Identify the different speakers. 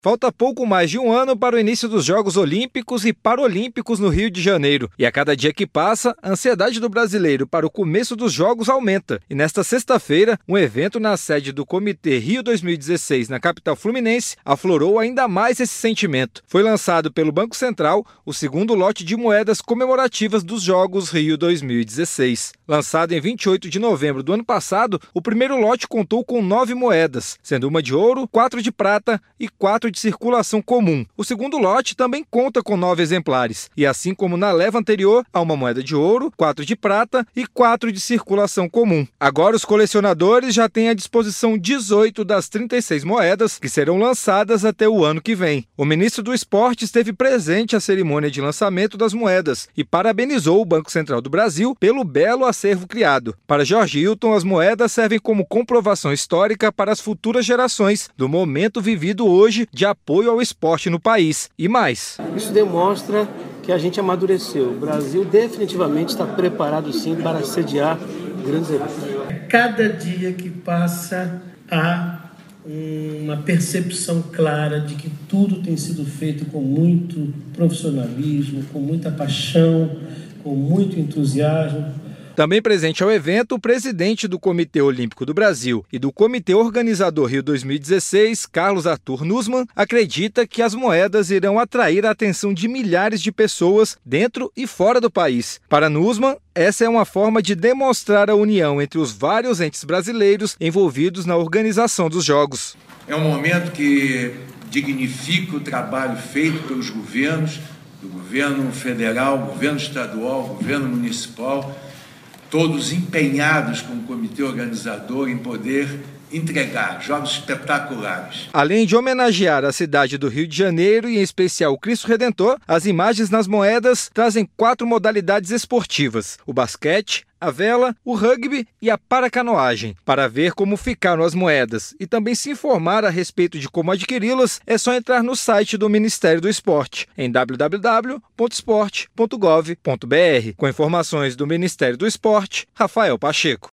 Speaker 1: Falta pouco mais de um ano para o início dos Jogos Olímpicos e Paralímpicos no Rio de Janeiro. E a cada dia que passa, a ansiedade do brasileiro para o começo dos Jogos aumenta. E nesta sexta-feira, um evento na sede do Comitê Rio 2016, na capital fluminense, aflorou ainda mais esse sentimento. Foi lançado pelo Banco Central o segundo lote de moedas comemorativas dos Jogos Rio 2016. Lançado em 28 de novembro do ano passado, o primeiro lote contou com 9 moedas, sendo uma de ouro, 4 de prata e 4 de circulação comum. O segundo lote também conta com 9 exemplares, e assim como na leva anterior, há uma moeda de ouro, 4 de prata e 4 de circulação comum. Agora os colecionadores já têm à disposição 18 das 36 moedas que serão lançadas até o ano que vem. O ministro do Esporte esteve presente à cerimônia de lançamento das moedas e parabenizou o Banco Central do Brasil pelo belo acervo criado. Para Jorge Hilton, as moedas servem como comprovação histórica para as futuras gerações do momento vivido hoje de apoio ao esporte no país. E mais.
Speaker 2: Isso demonstra que a gente amadureceu. O Brasil definitivamente está preparado sim para sediar grandes eventos.
Speaker 3: Cada dia que passa há uma percepção clara de que tudo tem sido feito com muito profissionalismo, com muita paixão, com muito entusiasmo.
Speaker 1: Também presente ao evento, o presidente do Comitê Olímpico do Brasil e do Comitê Organizador Rio 2016, Carlos Arthur Nussmann, acredita que as moedas irão atrair a atenção de milhares de pessoas dentro e fora do país. Para Nussmann, essa é uma forma de demonstrar a união entre os vários entes brasileiros envolvidos na organização dos Jogos.
Speaker 4: É um momento que dignifica o trabalho feito pelos governos, do governo federal, governo estadual, governo municipal, todos empenhados com o comitê organizador em poder entregar jogos espetaculares.
Speaker 1: Além de homenagear a cidade do Rio de Janeiro e em especial o Cristo Redentor, as imagens nas moedas trazem 4 modalidades esportivas: o basquete, a vela, o rugby e a paracanoagem. Para ver como ficaram as moedas e também se informar a respeito de como adquiri-las, é só entrar no site do Ministério do Esporte, em www.esporte.gov.br. Com informações do Ministério do Esporte, Rafael Pacheco.